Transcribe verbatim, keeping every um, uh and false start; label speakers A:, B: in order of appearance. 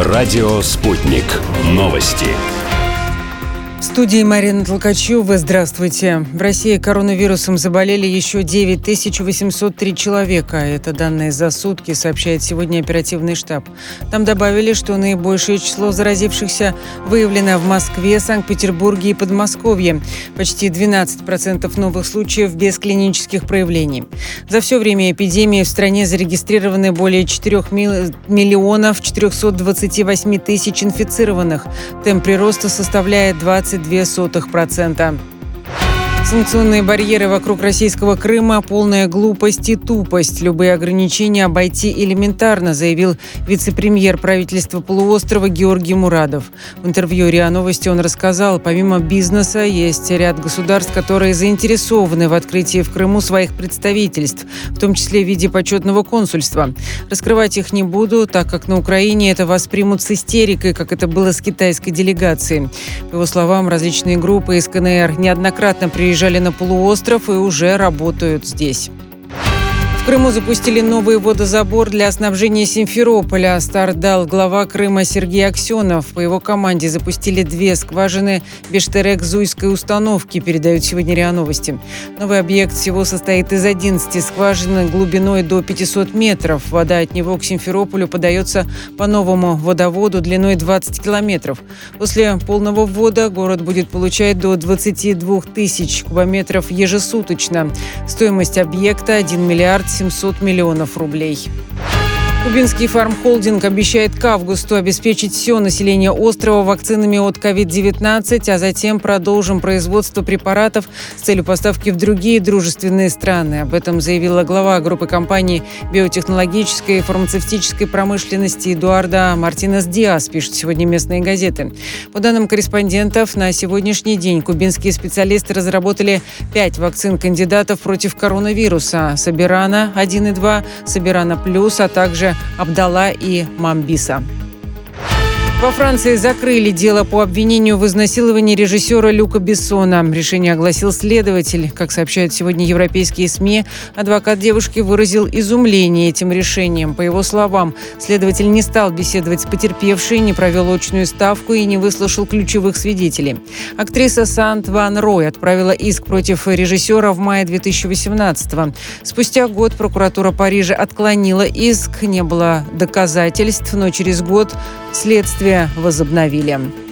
A: Радио «Спутник». Новости.
B: В студии Марина Толкачева. Здравствуйте. В России коронавирусом заболели еще девять тысяч восемьсот три человека. Это данные за сутки, сообщает сегодня оперативный штаб. Там добавили, что наибольшее число заразившихся выявлено в Москве, Санкт-Петербурге и Подмосковье. Почти двенадцать процентов новых случаев без клинических проявлений. За все время эпидемии в стране зарегистрированы более четырех миллионов четырехсот двадцати восьми тысяч инфицированных. Темп прироста составляет двадцать две сотых процента. Санкционные барьеры вокруг российского Крыма – полная глупость и тупость. Любые ограничения обойти элементарно, заявил вице-премьер правительства полуострова Георгий Мурадов. В интервью РИА Новости он рассказал, помимо бизнеса есть ряд государств, которые заинтересованы в открытии в Крыму своих представительств, в том числе в виде почетного консульства. Раскрывать их не буду, так как на Украине это воспримут с истерикой, как это было с китайской делегацией. По его словам, различные группы из КНР неоднократно приезжали на полуостров и уже работают здесь. В Крыму запустили новый водозабор для снабжения Симферополя. Старт дал глава Крыма Сергей Аксенов. По его команде запустили две скважины Бештерек-Зуйской установки, передают сегодня РИА Новости. Новый объект всего состоит из одиннадцати скважин глубиной до пятисот метров. Вода от него к Симферополю подается по новому водоводу длиной двадцать километров. После полного ввода город будет получать до двадцати двух тысяч кубометров ежесуточно. Стоимость объекта – один миллиард семьсот миллионов рублей. Кубинский фармхолдинг обещает к августу обеспечить все население острова вакцинами от ковид девятнадцать, а затем продолжим производство препаратов с целью поставки в другие дружественные страны. Об этом заявила глава группы компаний биотехнологической и фармацевтической промышленности Эдуардо Мартинес-Диас, пишут сегодня местные газеты. По данным корреспондентов, на сегодняшний день кубинские специалисты разработали пять вакцин кандидатов против коронавируса: Собирана один и два, Собирана плюс, а также Абдала и Мамбиса. Во Франции закрыли дело по обвинению в изнасиловании режиссера Люка Бессона. Решение огласил следователь. Как сообщают сегодня европейские СМИ, адвокат девушки выразил изумление этим решением. По его словам, следователь не стал беседовать с потерпевшей, не провел очную ставку и не выслушал ключевых свидетелей. Актриса Санд Ван Рой отправила иск против режиссера в мае две тысячи восемнадцатого. Спустя год прокуратура Парижа отклонила иск. Не было доказательств, но через год следствие возобновили.